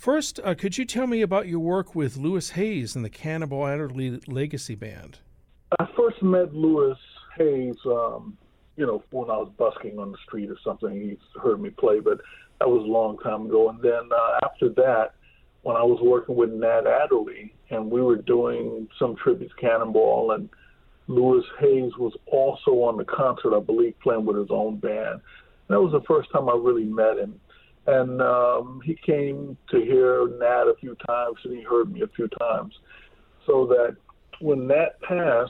First, could you tell me about your work with Louis Hayes and the Cannonball Adderley Legacy Band? I first met Louis Hayes, when I was busking on the street or something. He heard me play, but that was a long time ago. And then after that, when I was working with Nat Adderley, and we were doing some tributes to Cannonball, and Louis Hayes was also on the concert, I believe, playing with his own band. And that was the first time I really met him. And he came to hear Nat a few times, and he heard me a few times. So that when Nat passed,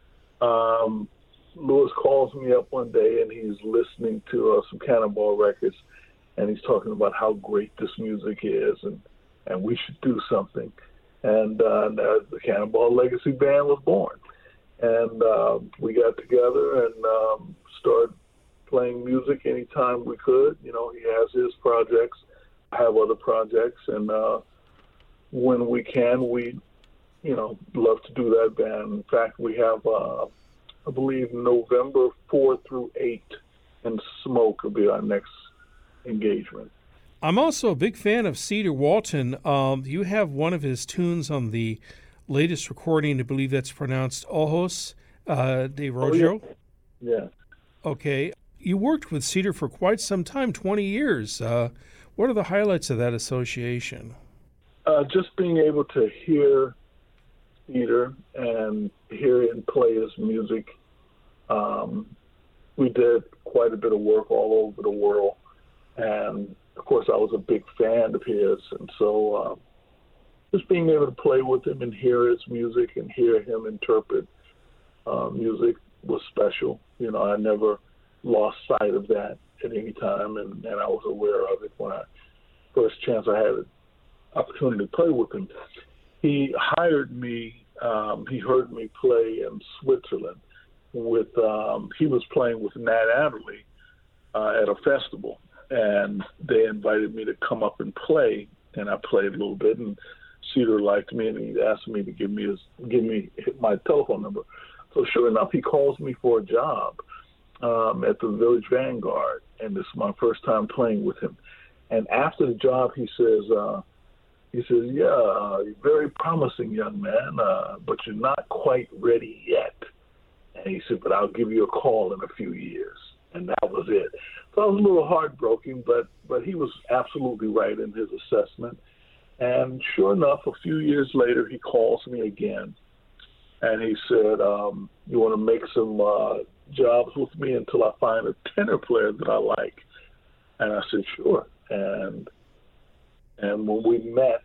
Louis calls me up one day, and he's listening to some Cannonball records, and he's talking about how great this music is, and we should do something. And the Cannonball Legacy Band was born. And we got together and started playing music anytime we could. He has his projects. I have other projects. And when we can, we, love to do that band. In fact, we have, I believe, November 4th through 8th in Smoke will be our next engagement. I'm also a big fan of Cedar Walton. You have one of his tunes on the latest recording, I believe that's pronounced Ojos de Rojo. Oh, yeah. Okay. You worked with Cedar for quite some time, 20 years. What are the highlights of that association? Just being able to hear Cedar and hear him play his music. We did quite a bit of work all over the world. And, of course, I was a big fan of his. And so just being able to play with him and hear his music and hear him interpret music was special. I never lost sight of that at any time, and I was aware of it when first chance I had an opportunity to play with him. He hired me. He heard me play in Switzerland with. He was playing with Nat Adderley at a festival, and they invited me to come up and play, and I played a little bit, and Cedar liked me, and he asked me to give me my telephone number. So sure enough, he calls me for a job at the Village Vanguard, and this is my first time playing with him. And after the job, he says, "Yeah, you're very promising, young man, but you're not quite ready yet." And he said, "But I'll give you a call in a few years." And that was it. So I was a little heartbroken, but he was absolutely right in his assessment. And sure enough, a few years later, he calls me again, and he said, "You want to make some jobs with me until I find a tenor player that I like?" And I said, "Sure." And when we met,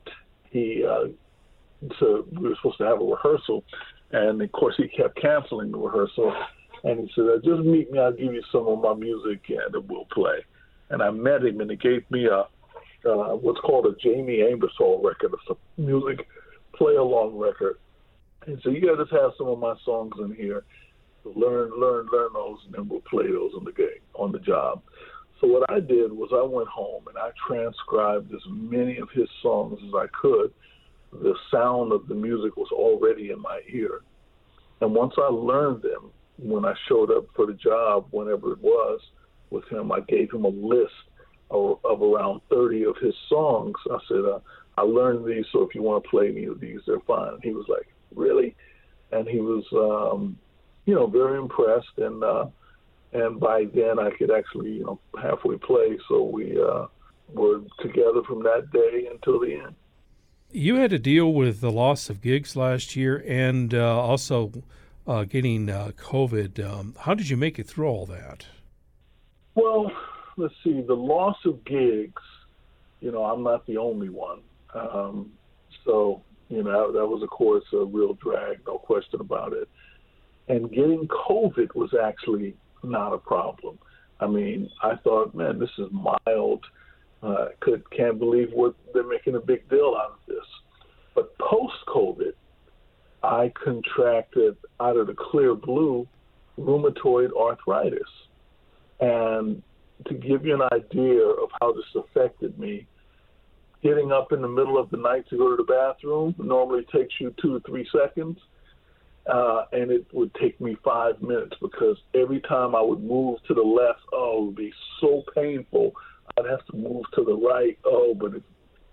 so we were supposed to have a rehearsal, and of course he kept canceling the rehearsal. And he said, "Just meet me. I'll give you some of my music, and we'll play." And I met him, and he gave me what's called a Jamie Aebersold record. It's a music play-along record. And so you got to just have some of my songs in here. So learn those, and then we'll play those on the job. So what I did was I went home and I transcribed as many of his songs as I could. The sound of the music was already in my ear. And once I learned them, when I showed up for the job, whenever it was, with him, I gave him a list of around 30 of his songs. I said, "I learned these, so if you want to play any of these, they're fine." And he was like, "Really?" And he was, very impressed. And by then I could actually, halfway play. So we were together from that day until the end. You had to deal with the loss of gigs last year and also getting COVID. How did you make it through all that? Well, let's see. The loss of gigs, I'm not the only one. So, that was, of course, a real drag, no question about it. And getting COVID was actually not a problem. I mean, I thought, man, this is mild. Can't believe what they're making a big deal out of this. But post-COVID, I contracted out of the clear blue rheumatoid arthritis. And to give you an idea of how this affected me, getting up in the middle of the night to go to the bathroom normally takes you 2 to 3 seconds. And it would take me 5 minutes because every time I would move to the left, it would be so painful. I'd have to move to the right. But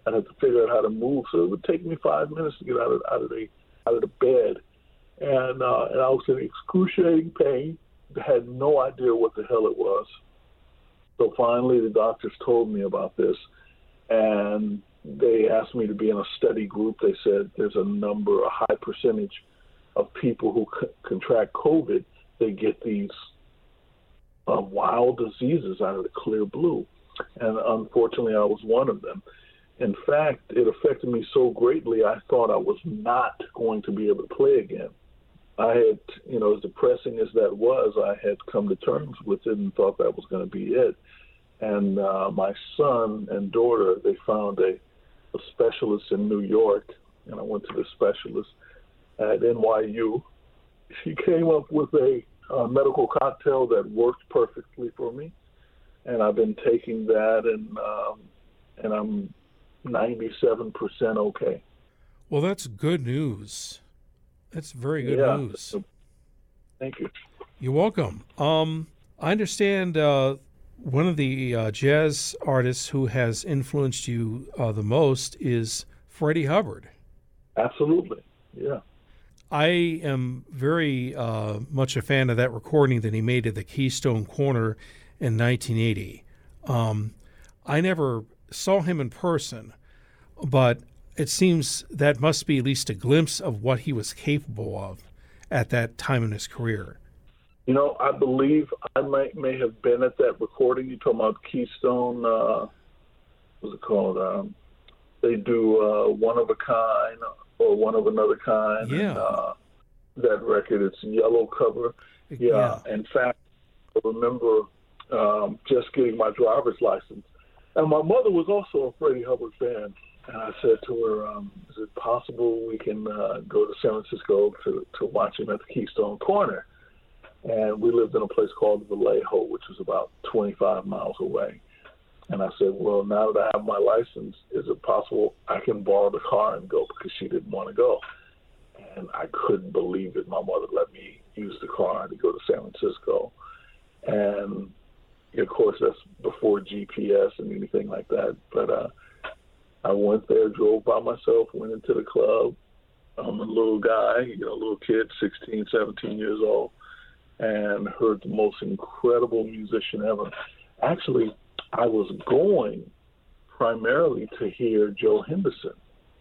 I'd have to figure out how to move. So it would take me 5 minutes to get out of the bed, and I was in excruciating pain. Had no idea what the hell it was. So finally, the doctors told me about this, and they asked me to be in a study group. They said there's a high percentage of people who contract COVID. They get these wild diseases out of the clear blue. And unfortunately, I was one of them. In fact, it affected me so greatly, I thought I was not going to be able to play again. I had, as depressing as that was, I had come to terms with it and thought that was going to be it. And my son and daughter, they found a specialist in New York, and I went to the specialist at NYU. She came up with a medical cocktail that worked perfectly for me, and I've been taking that, and I'm 97% okay. Well, that's good news. That's very good news. Thank you. You're welcome. I understand one of the jazz artists who has influenced you the most is Freddie Hubbard. Absolutely, yeah. I am very much a fan of that recording that he made at the Keystone Corner in 1980. I never saw him in person, but it seems that must be at least a glimpse of what he was capable of at that time in his career. I believe I may have been at that recording. You're talking about Keystone, what's it called? They do One of a Kind or One of Another Kind. Yeah. And, that record, it's yellow cover. Yeah. In fact, I remember just getting my driver's license. And my mother was also a Freddie Hubbard fan. And I said to her, is it possible we can go to San Francisco to watch him at the Keystone Corner? And we lived in a place called Vallejo, which was about 25 miles away. And I said, well, now that I have my license, is it possible I can borrow the car and go? Because she didn't want to go. And I couldn't believe it. My mother let me use the car to go to San Francisco. And, of course, that's before GPS and anything like that. But I went there, drove by myself, went into the club. I'm a little guy, a little kid, 16, 17 years old, and heard the most incredible musician ever. Actually, I was going primarily to hear Joe Henderson.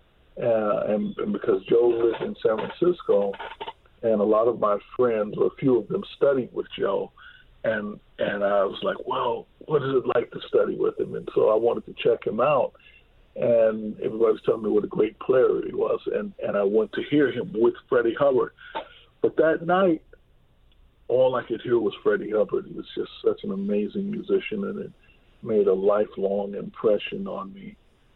And because Joe lived in San Francisco, and a lot of my friends, or a few of them, studied with Joe. And I was like, well, what is it like to study with him? And so I wanted to check him out. And everybody was telling me what a great player he was. And I went to hear him with Freddie Hubbard. But that night, all I could hear was Freddie Hubbard. He was just such an amazing musician, and it made a lifelong impression on me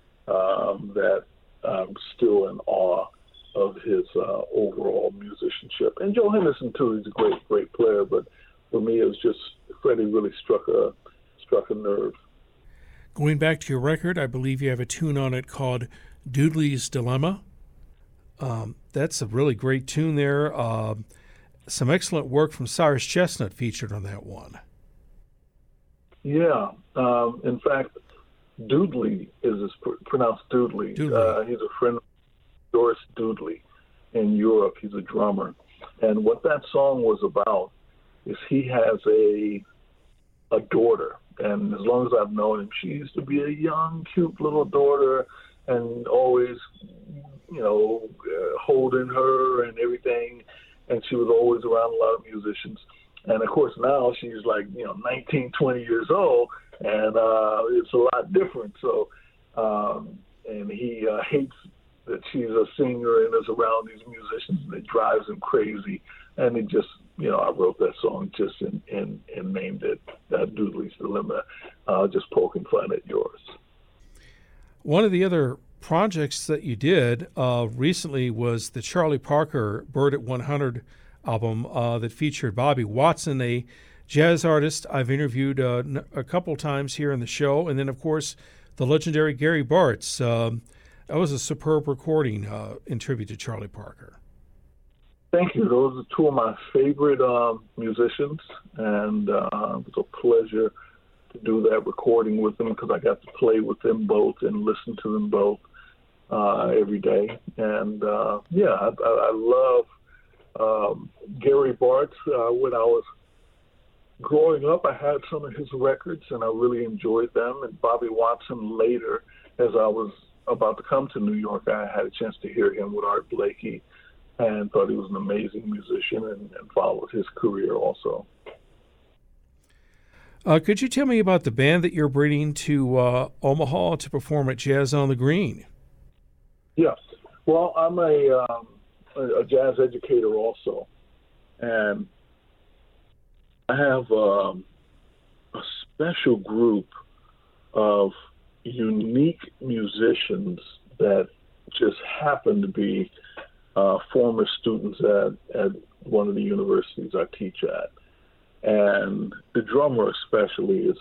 that I'm still in awe of his overall musicianship. And Joe Henderson, too, he's a great, great player. But for me, it was just Freddie really struck a nerve. Going back to your record, I believe you have a tune on it called Doodley's Dilemma. That's a really great tune there. Some excellent work from Cyrus Chestnut featured on that one. Yeah. In fact, Doodley is pronounced Doodley. He's a friend of Doris Doodley in Europe. He's a drummer. And what that song was about is he has a daughter. And as long as I've known him, she used to be a young, cute little daughter and always, holding her and everything. And she was always around a lot of musicians. And, of course, now she's like, 19, 20 years old, and it's a lot different. So, and he hates that she's a singer and is around these musicians, and it drives him crazy. And it just, I wrote that song just and named it Doodley's Dilemma, just poking fun at yours. One of the other projects that you did recently was the Charlie Parker Bird at 100 album that featured Bobby Watson, a jazz artist I've interviewed a couple times here in the show, and then, of course, the legendary Gary Bartz. That was a superb recording in tribute to Charlie Parker. Thank you. Those are two of my favorite musicians, and it was a pleasure to do that recording with them because I got to play with them both and listen to them both every day. And I love Gary Bartz. When I was growing up, I had some of his records and I really enjoyed them. And Bobby Watson later, as I was about to come to New York, I had a chance to hear him with Art Blakey and thought he was an amazing musician and followed his career also. Could you tell me about the band that you're bringing to Omaha to perform at Jazz on the Green? Yeah. Well, I'm a jazz educator also. And I have a special group of unique musicians that just happen to be former students at one of the universities I teach at. And the drummer especially is,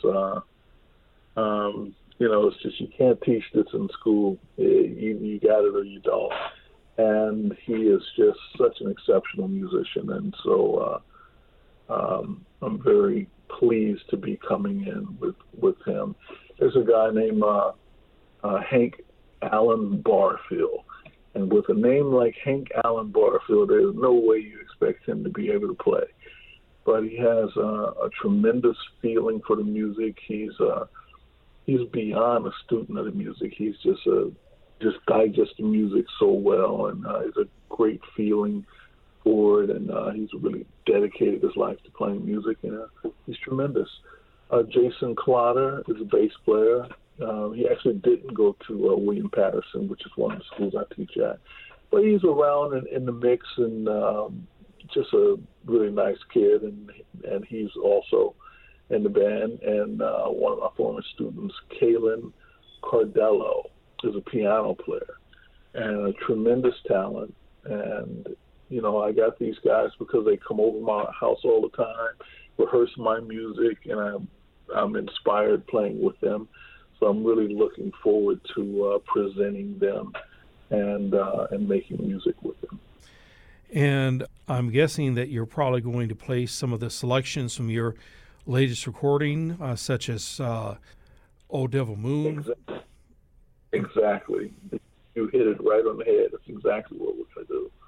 it's just you can't teach this in school. You got it or you don't. And he is just such an exceptional musician. And so I'm very pleased to be coming in with him. There's a guy named Hank Allen Barfield. And with a name like Hank Allen Barfield, there's no way you expect him to be able to play. But he has a tremendous feeling for the music. He's beyond a student of the music. He's just digests the music so well, and he's a great feeling for it. And he's really dedicated his life to playing music, and he's tremendous. Jason Clotter is a bass player. He actually didn't go to William Patterson, which is one of the schools I teach at, but he's around in the mix and just a really nice kid, and he's also in the band. And one of my former students, Kaylin Cardello, is a piano player and a tremendous talent. And I got these guys because they come over my house all the time, rehearse my music, and I'm inspired playing with them. So I'm really looking forward to presenting them and making music with them. And I'm guessing that you're probably going to play some of the selections from your latest recording, such as "Oh Devil Moon." Exactly. You hit it right on the head. That's exactly what we're going to do.